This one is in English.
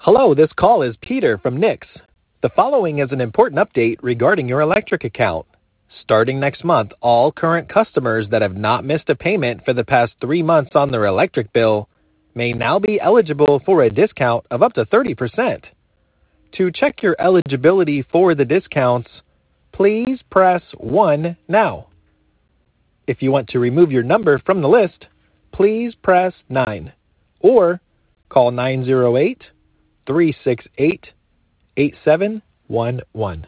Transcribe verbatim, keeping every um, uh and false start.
Hello, this call is Peter from Nix. The following is an important update regarding your electric account. Starting next month, all current customers that have not missed a payment for the past three months on their electric bill may now be eligible for a discount of up to thirty percent. To check your eligibility for the discounts, please press one now. If you want to remove your number from the list, please press nine or call nine zero eight, three six eight, eight seven one one.